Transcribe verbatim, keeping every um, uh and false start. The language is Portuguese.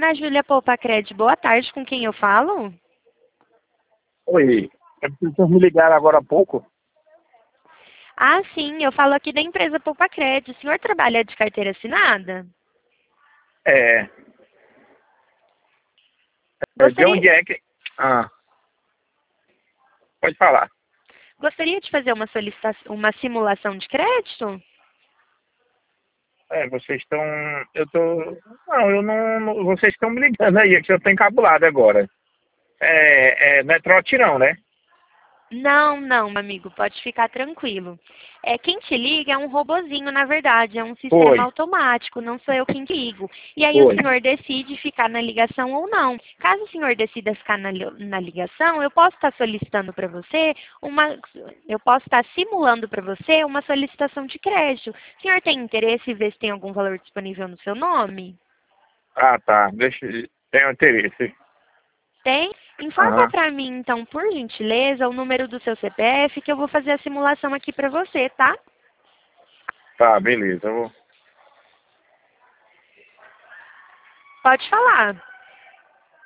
Ana Júlia Poupa Cred, boa tarde, com quem eu falo? Oi, é porque vocês me ligaram agora há pouco. Ah, sim, eu falo aqui da empresa Poupa Cred. O senhor trabalha de carteira assinada? É, é, de Gostaria, onde é que... Ah, pode falar. gostaria de fazer uma solicitação, uma simulação de crédito? É, vocês estão... Eu tô... Não, eu não... não- Vocês estão me ligando aí, é que eu tô encabulado agora. É, é, não é trote não, né? Não, não, meu amigo, pode ficar tranquilo. É, quem te liga é um robozinho, na verdade, é um sistema Foi, automático, não sou eu quem te ligo. E aí o foi. senhor decide ficar na ligação ou não. Caso o senhor decida ficar na, li- na ligação, eu posso estar solicitando para você uma, eu posso estar simulando para você uma solicitação de crédito. O senhor tem interesse em ver se tem algum valor disponível no seu nome? Ah, tá. Deixa... Tenho interesse. Tem? Informa Aham. para mim, então, por gentileza, o número do seu C P F, que eu vou fazer a simulação aqui para você, tá? Tá, beleza. Eu vou... Pode falar.